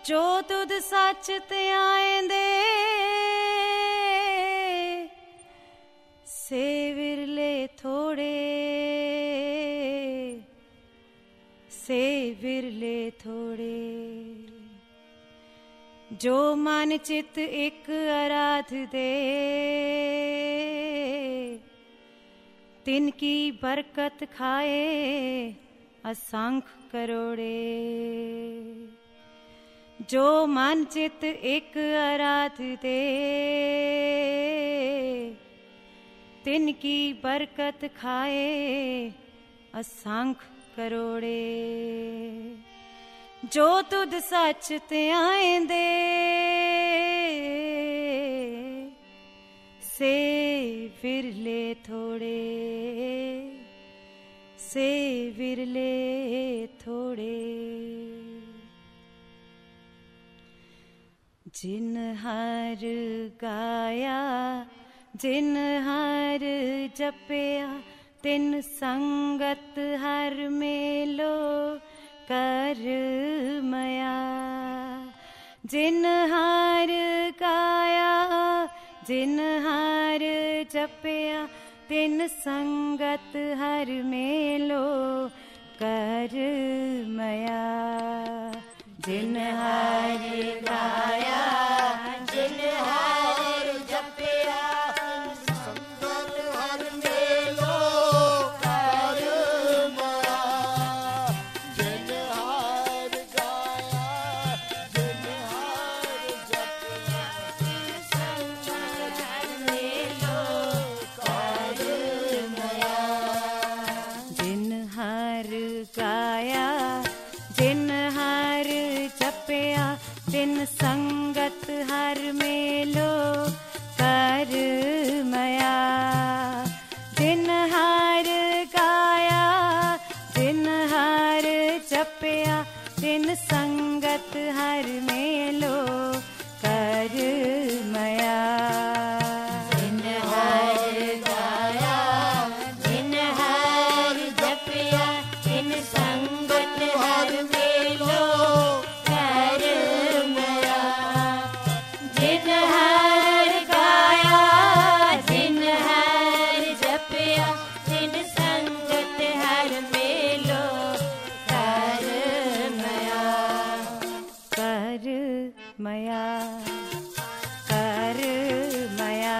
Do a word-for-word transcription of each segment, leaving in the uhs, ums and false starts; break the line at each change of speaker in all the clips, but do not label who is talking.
जो तुद सच ते आएंदे से विरले थोड़े से विरले थोड़े जो मन चित एक आराध दे तिनकी बरकत खाए असंख्य करोड़े जो मन चित एक आराध दे तिनकी बरकत खाए असंख्य करोड़े जो तुद सच ते आएंदे से विरले थोड़े से विरले थोड़े जिन हर गाया जिन हर जपया तिन संगत हर मेलो कर मया जिन हर गाया जिन हर जपया तिन संगत हर मेलो कर मया जिन हर गाया जिन हर जपया संगत हर मेलो कर मया जिन हर गाया जिन हर जपया संगत हर मेलो कर मया जिन हर गाया जिन हर जपया तिन संगत हर मेलो कर मया जिन हर गाया जिन हर जपया तिन संगत हर मेलो कर मया जिन हर गाया जिन हर जपया तिन संगत हर मेलो कर मया जिन हर गाया जिन हर जपया तिन संगत हर मेलो कर मया कर मया कर मया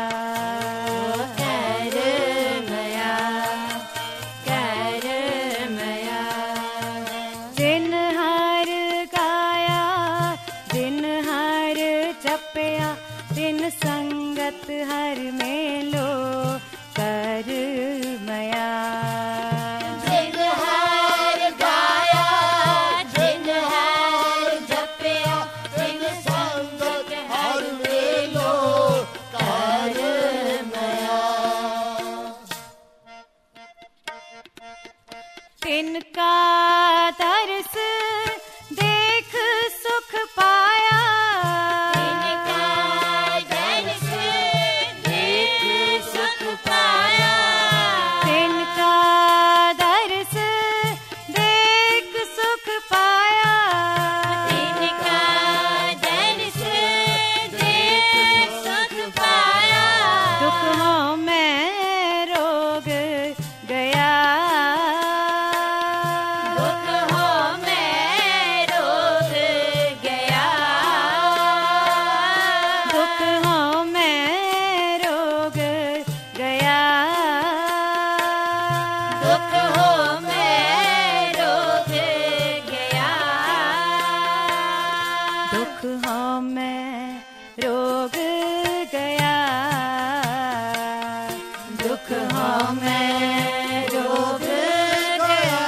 कर मया कर मया जिन हर गाया जिन हर जपया तिन संगत हर मेलो कर मया जिन हर गाया जिन हर जपया तिन संगत हर मेलो कर मया तिनका दर्श देख सुख पाया तिनका दर्श देख सुख पाया तिनका दर्श देख सुख पाया तिनका दर्श देख सुख पाया दुख हो मैं रोग गया दुख हो मैं रोग गया दुख हो मैं रोग गया दुख हो मैं रोग गया दुख हो मैं रोग गया दुख हो मैं रोग गया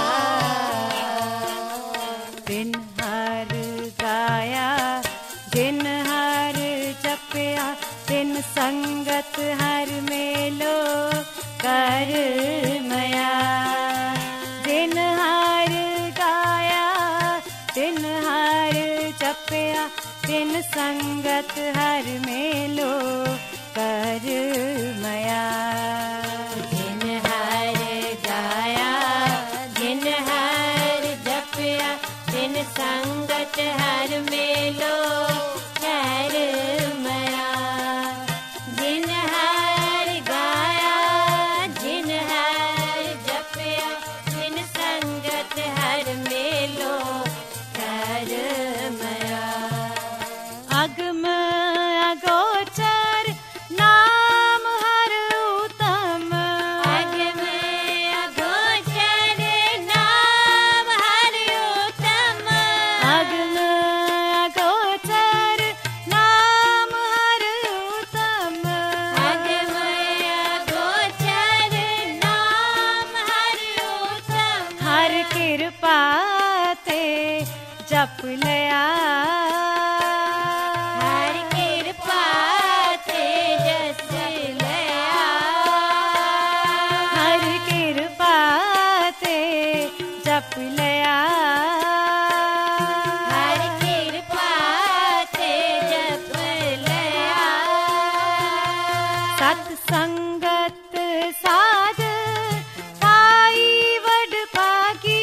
जिन हर गाया जिन हर जपया तिन संगत हर मेलो कर मया जिन हर गाया जिन हर जपया तिन संगत हर मेलो कर मया जिन हर गाया जिन हर जपया तिन
जिन संगत हर मेलो खैर मया। जिन हर गाया जिन हर जपया जिन संगत हर मेलो खैर मया।
अगम अगोचर नाम हर उत्तम।
अगम अगोचर नाम हर उत्तम।
अगम अगोचर नाम हर उत्तम।
अगम अगोचर नाम हर उत्तम।
हर कृपा ते जप लिया।
हर कृपा ते जस लिया।
हर कृपा ते जप लिया।
हर कृपा ते जप लिया।
सत संगत साध पाई वड पागी।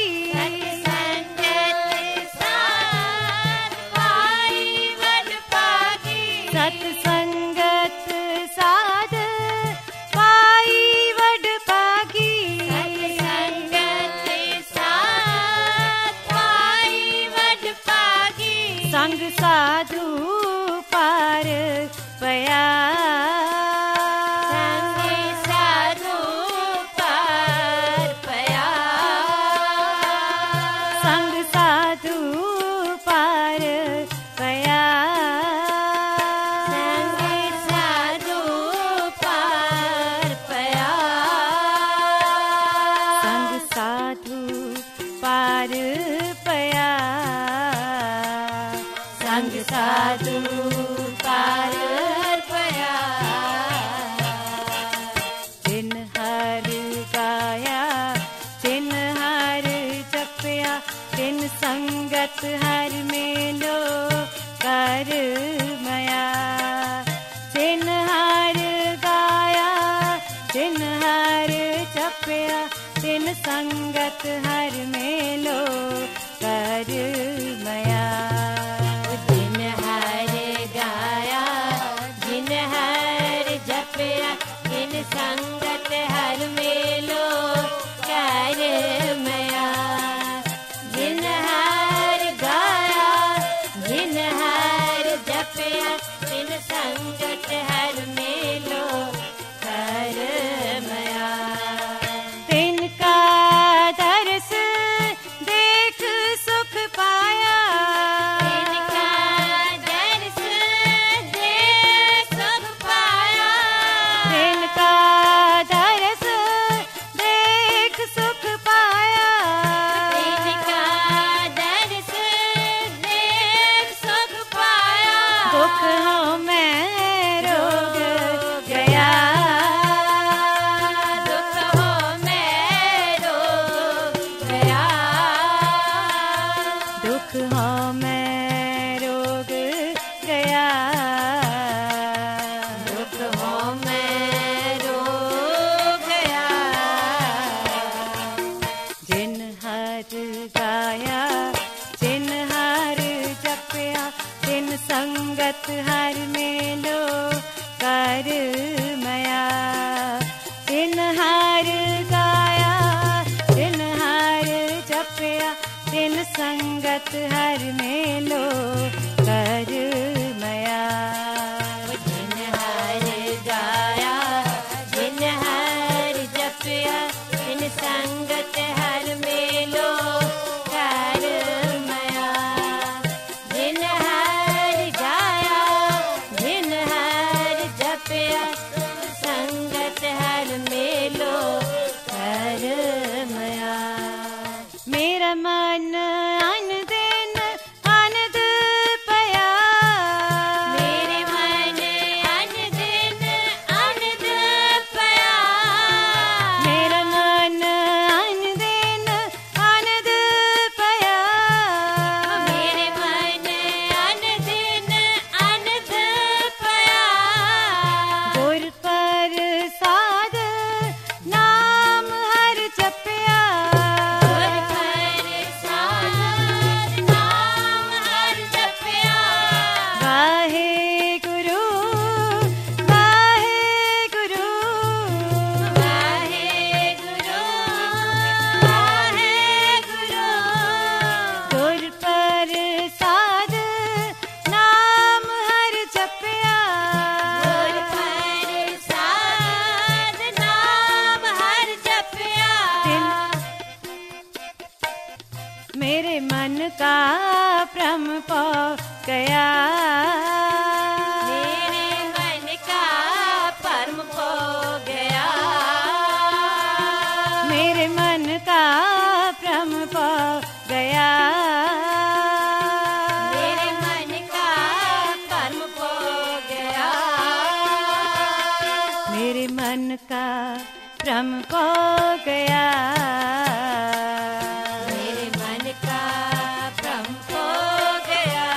संगत साथ पाई वड पागी।
सत संगत साध पाई वड पागी।
संगत साथ पाई वड पागी।
संग साधु पार पया।
संग साधु पार पया।
संग साधु पार पया।
संग साधु पार पया।
संग साधु पार पया। संग साधु पार पया। जिन हर गाया जिन हर जपया तिन संगत हर मेलो कर मया। जिन हर गाया जिन हर जपया तिन संगत हर मेलो कर मया।
जिन हर गाया जिन हर जपया जिन संगत हर मेलो कर मया। जिन हर गाया जिन हर जपया जिन संगत हर मेलो कर मया।
तिनका दर्श देख सुख पाया।
तिनका दर्श देख सुख पाया।
तिनका दर्श देख सुख पाया।
तिनका दर्श देख सुख पाया।
दुख हो मैं रोग गया।
दुख हो मैं रोग गया।
दुख हो मैं रोग गया।
दुख हो मैं रोग गया।
जिन हर गाया जिन हर जपया तिन संगत हर मेलो कर मया। जिन हर गाया जिन हर जपया तिन संगत हर मेलो कर मया।
जिन हर गाया जिन हर जपया जिन संगत हर मेलो कर मया। जिन हर गाया जिन हर जपया संगत हर मेलो कर मया। मेरा मन अन दिन
मन का भ्रम पौ गया,
मेरे मन का भ्रम पौ गया,
मेरे मन का भ्रम पौ गया,
मेरे मन का भ्रम पौ गया,
मेरे मन का भ्रम पौ गया,
मेरे मन का भ्रम पौ गया।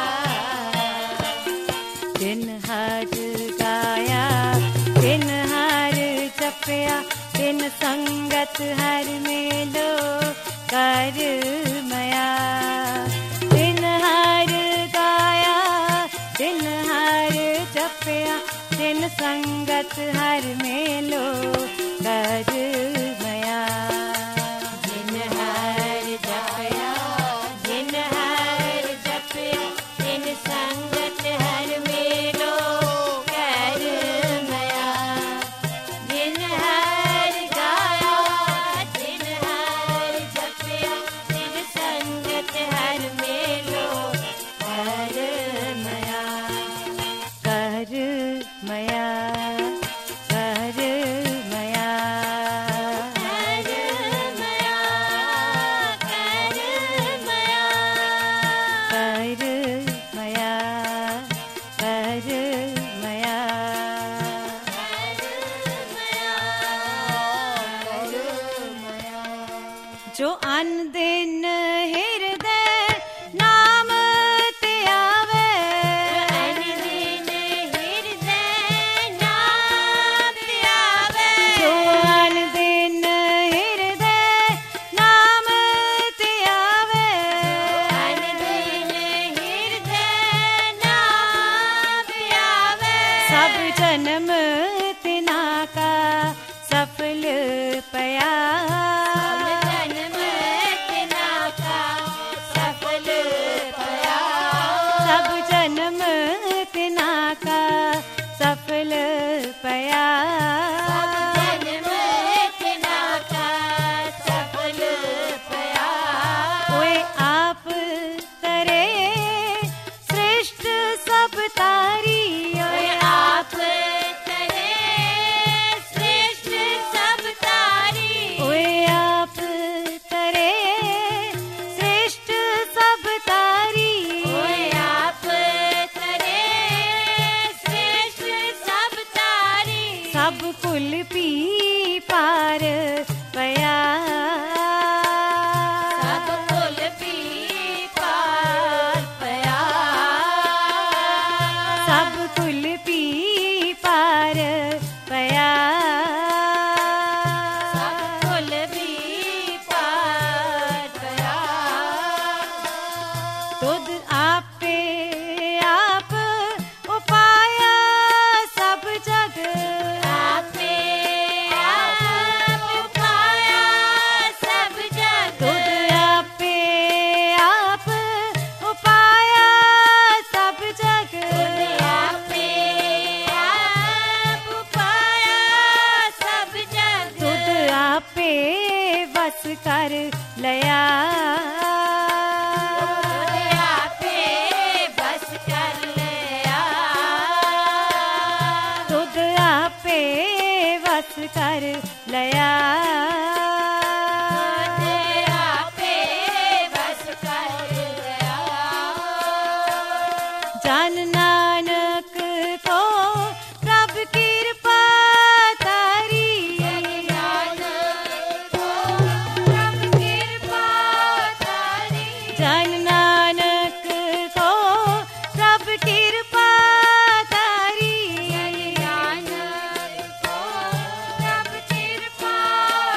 दिन हर गाया दिन हर जपया, दिन संगत हर मेलो कर मया, दिन हर गाया दिन हर जपया, दिन संगत हर मेलो कर मया,
दिन हर जपया दिन हर जपया, दिन संगत हर मेलो कर मया, दिन हर गाया दिन हर जपया, दिन संगत हर मेलो कर मया,
कर मया, कर मया,
कर मया, कर मया,
कर मया, कर मया। जो अन दिन हृदय नाम ते आवे,
दिन हृदय नाम ते आवे,
जो अन दिन हृदय नाम ते आवे,
दिन हृदय नाम ते आवे,
सब जन्म तिना का सफल पया,
जन्म तिना का सफल पया,
सब जन्म तिना का सफल पया,
जन्म तिना का सफल पया,
ओए आप करे श्रेष्ठ सब तारी,
ओए आप करे श्रेष्ठ सब तारी,
ओए आप करे श्रेष्ठ सब तारी,
ओए आप करे श्रेष्ठ सब तारी,
सब कुल पी पार पया,
सब कुल पी पार पया,
सब कुल पी पार पया,
सब कुल पी पार पया,
तुद आपे आप उपाया सब जग,
आपे आप पाया सब जग,
तुद आपे आप उपाया सब जग,
आपे आप पाया सब जग,
तुद आपे बस कर लया,
आपे बस कर लिया,
तुद आपे बस कर लया,
आपे बस कर लिया,
जान नानक को प्रभ कृपा तारी,
प्रभ कृपा तारी,
जान नानक को प्रभ कृपा तारी,
प्रभ कृपा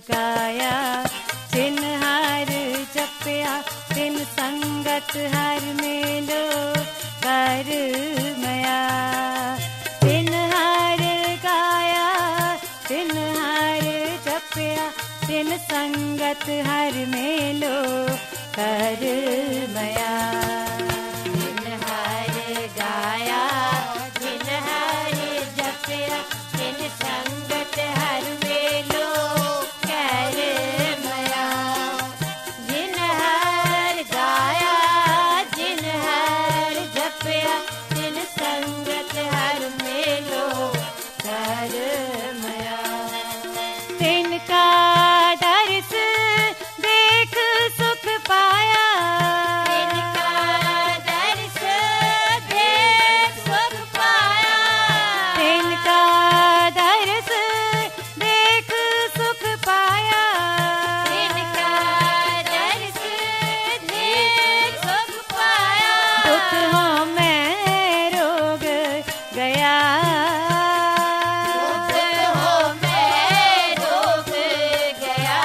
गाया तिन हर जपया तिन संगत हर मेलो कर मया तिन हर गाया तिन हर जपया तिन संगत हर मेलो कर मया तिन हर गाया तिन हर जपया तिन संगत हर मेलो कर मया जिन हर गाया जिन हर जपया तिन संगत हर मेलो कर मया तिनका दर्श देख सुख पाया तिनका दर्श देख सुख पाया तिनका दर्श देख सुख पाया तिनका दर्श देख सुख पाया दुख हो मैं रोग गया दुख हो मैं रोग गया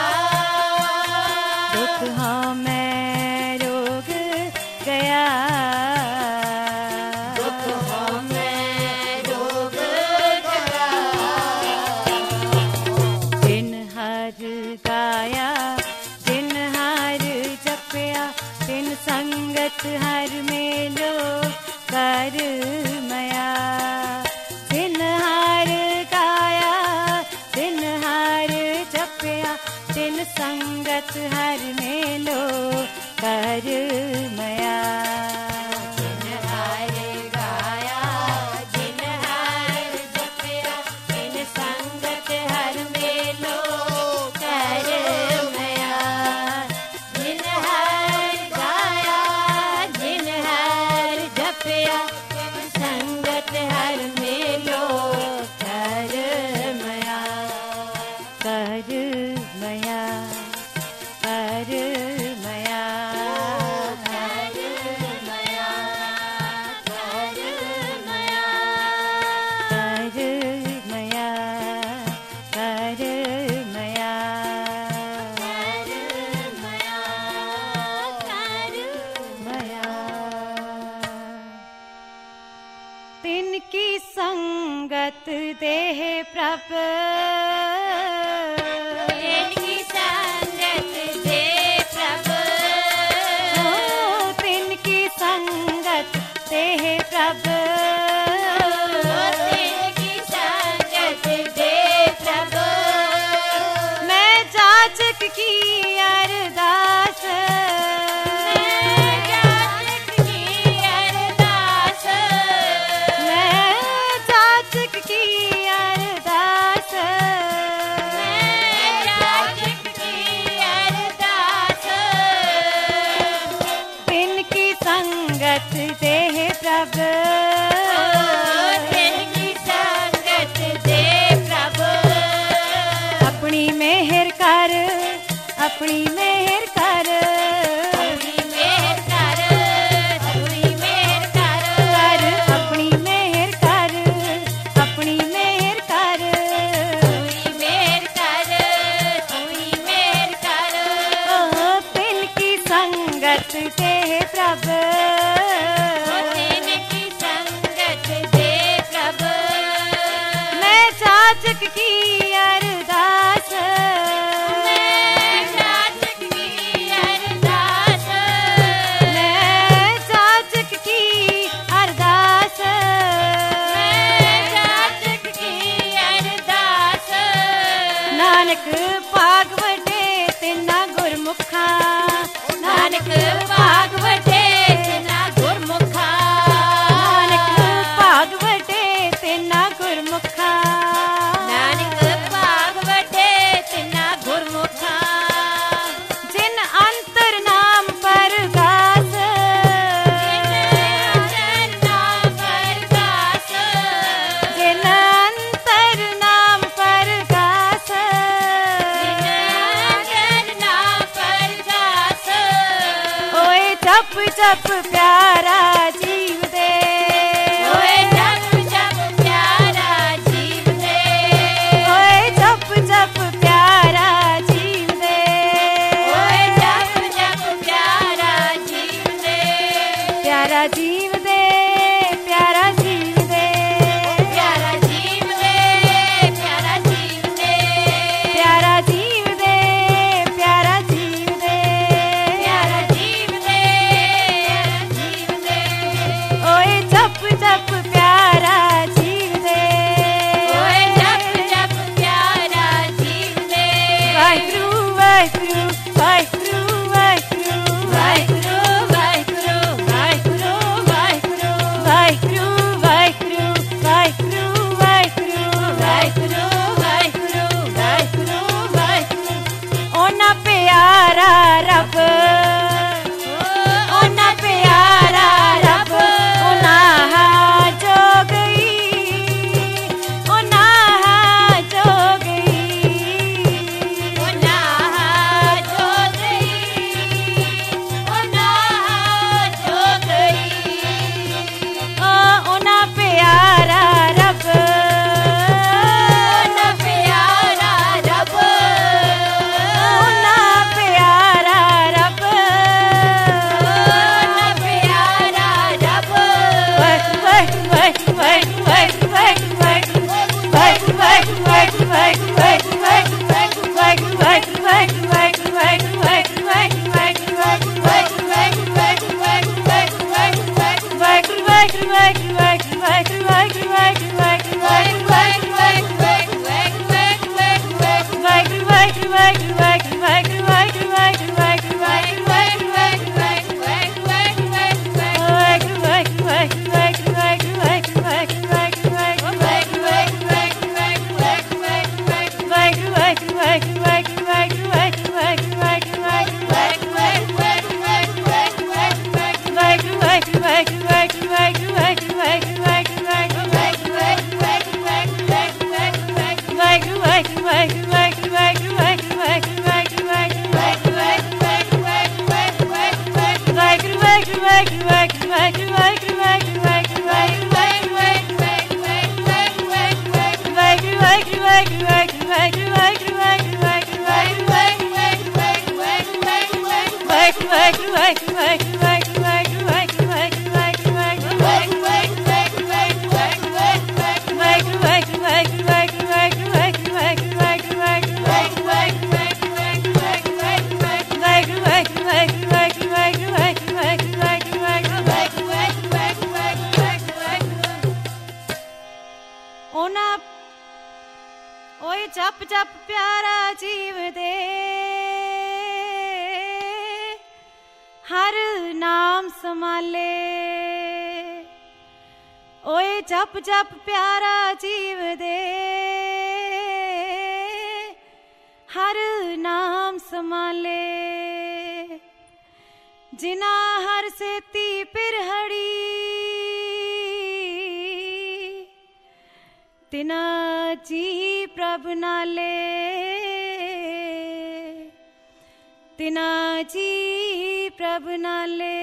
दुख हो मैं रोग गया दुख हो मैं रोग गया जिन हर गाया जिन हर जपया तिन संगत हर मेलो कर मया जिन हर गाया जिन हर जपया तिन संगत हर मेलो कर मया जिन हर गाया जिन हर जपया तिन संगत हर मेलो कर मया जिन हर गाया जिन हर जपया तिन संगत हर मेलो कर मया कर मया कर मया कर मया कर मया कर मया कर मया कर मया कर मया तिनकी संगत देह प्रभ तिनकी संगत देह प्रभ तिनकी संगत देह प्रभ तिनकी संगत देह प्रभ मैं जाचक की अरदास मैं जाचक की अरदास मैं जाचक की अरदास मैं जाचक की अरदास तिनकी संगत देह प्रभ तिनकी संगत देह प्रभ अपनी मेहर कर अपनी मेहर कर अपनी मेहर कर अपनी मेहर कर कर अपनी मेहर कर अपनी मेहर कर अपनी मेहर कर अपनी मेहर कर ओ तिनकी संगत देह प्रभ तिनकी संगत देह प्रभ मैं जाचक की अरदास मैं जाचक की अरदास मैं जाचक की अरदास मैं जाचक की अरदास नानक भाग वटे तिना गुरमुखा नानक भाग वटे तिना गुरमुखा नानक भाग वटे तिना गुरमुखा नानक भाग वटे तिना गुरमुखा जिन अंतर नाम परगास जिन अंतर नाम परगास जिन अंतर नाम परगास जिन अंतर नाम परगास ओए जप जप प्यारा जीव दे ओए जप जप प्यारा जीव दे ओए जप जप प्यारा ओए जप जप प्यारा जीव दे हर नाम संभाले। ओए जप जप प्यारा जीव दे हर नाम संभाले। जिना हर सेती पिरहड़ी तिना जी प्रभ नाले। तिना जी प्रभ नाले।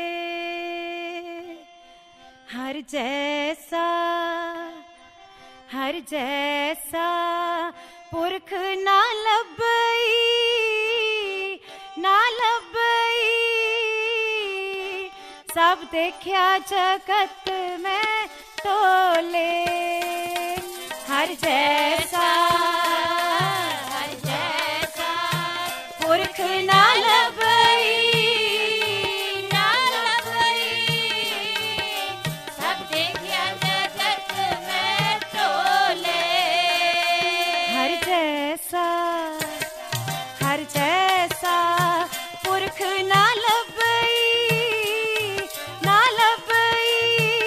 हर जैसा हर जैसा पुरख ना लभई ना लभई। सब देखया जगत में तोले। हर जैसा हर जैसा पुरख ना लभई ना लभई। सब देखया जगत में तोले। हर जैसा हर जैसा पुरख ना लभई ना लभई।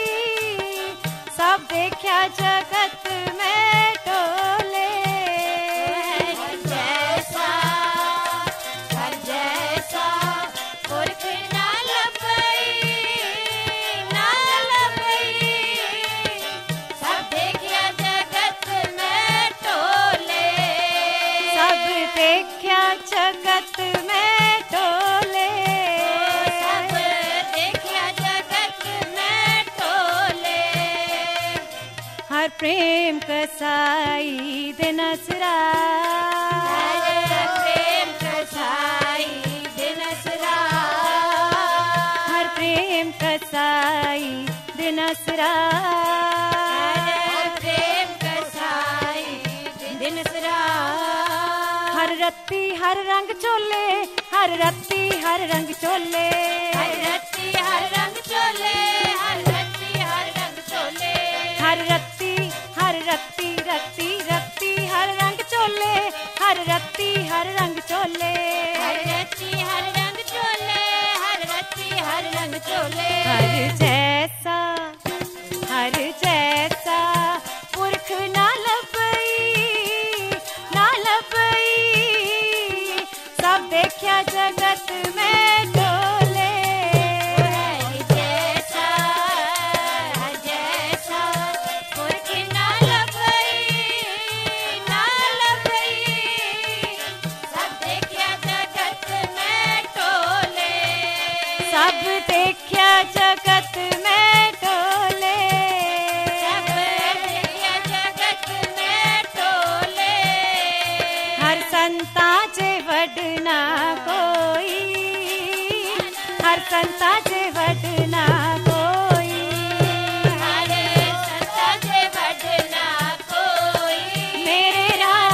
सब देखया जगत में टोले। हर जैसा हर जैसा पुरख ना लभई ना लभई। सब देखया जगत में टोले। सब देखया जगत में टोले। सब देखया जगत में टोले। हर प्रेम कसाई दिन असरा। हर प्रेम कसाई दिन असरा। हर प्रेम कसाई दिन असरा। हर प्रेम कसाई दिन असरा। हर रत्ती हर रंग चोले। हर रत्ती हर रंग चोले। हर रत्ती हर रंग चोले। हर रत्ती हर रंग चोले। हर रत्ती हर रत्ती रत्ती रत्ती हर रंग चोले। हर रत्ती हर रंग चोले। हर रत्ती हर रंग चोले। हर रत्ती हर रंग चोले। हर जैसा हर जैसा पुरख ना लभई ना लभई। सब देखया जगत में टोले। हर जैसा हर जैसा पुरख ना लभई ना लभई। सब देखया जगत में टोले। सब देखया जगत में टोले। सब देखया जगत में टोले। हर संता जे वडना कोई। हर संता जे वडना कोई। हर संता जे वडना कोई। मेरे राज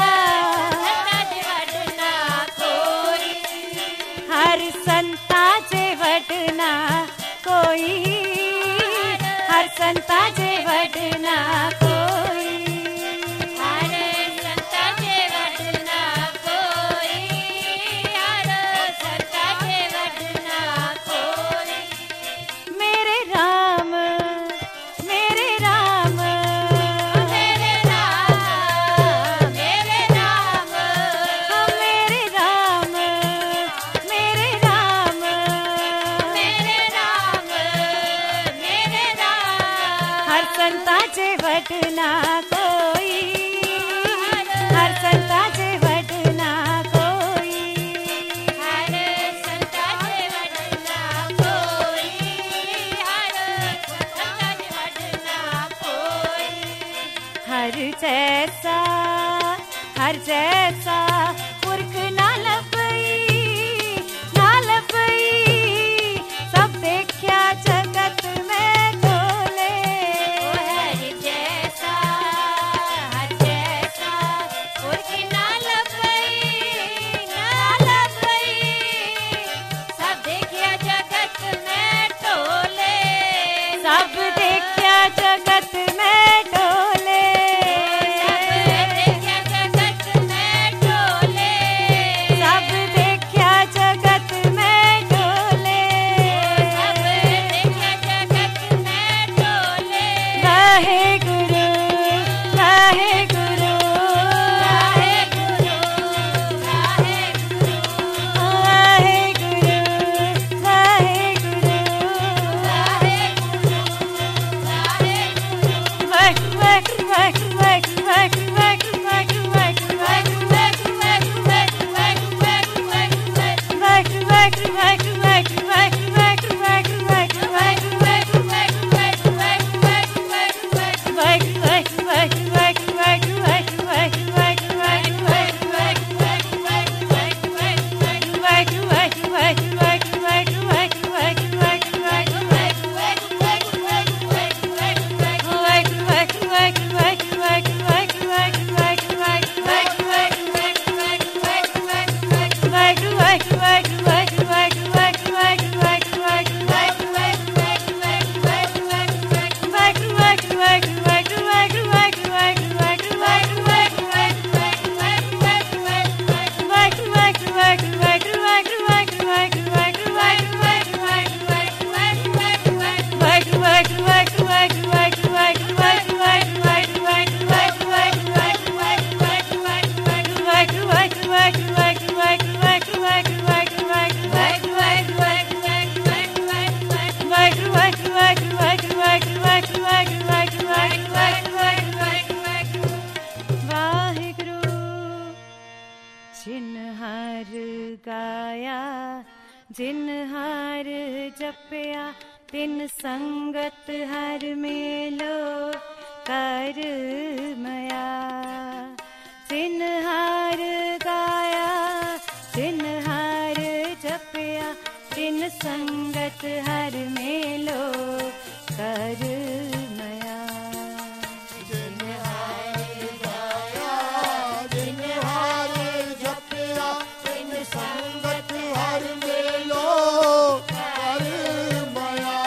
कोई, हर संता जे वडना कोई,
हर संता जे वडना कोई, हर संता जे वडना कोई।
मेरे राम मेरे राम
मेरे राम मेरे राम
हाँ मेरे राम मेरे राम
मेरे राम मेरे राम।
हर संता जे वडना कोई, हर संता जे वडना कोई,
हर संता जे वडना कोई, हर संता जे वडना कोई।
हर जैसा हर जैसा पुरख ना लभई ना लभई, सब देखया जगत में तोले।
हर जैसा हर जैसा पुरख ना लभई ना लभई, सब देखिया जगत में टोले।
सब देखया जगत में डोले,
सब देखिया जगत में टोले।
सब देखया जगत में डोले।
सब देखिया जगत में टोले।
वाहे गुरु वाहे गुरु
वाहे गुरु वाहे गुरु
वाहे गुरु वाहे गुरु
वाहे गुरु वाहे गुरु।
वाह वाह वाह वाह वाह वाह वाह वाह वाह जिन्हार गाया जिन्हार जपया, तिन संगत हर मेलो कर मया। जिन्हार गाया जिन्हार जपया, तिन संगत हर मेलो कर मया।
जिन्हार गाया जिन्हार जपया, तिन संगत हर मेलो कर मया।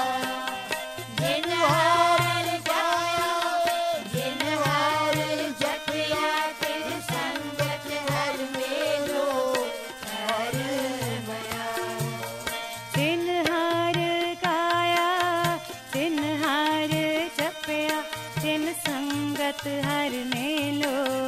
जिन्हार गाया जिन्हार जपया, तिन संगत हर मेलो कर मया।
जिन्हार गाया जिन्हार जपया, तिन संगत हर मेलो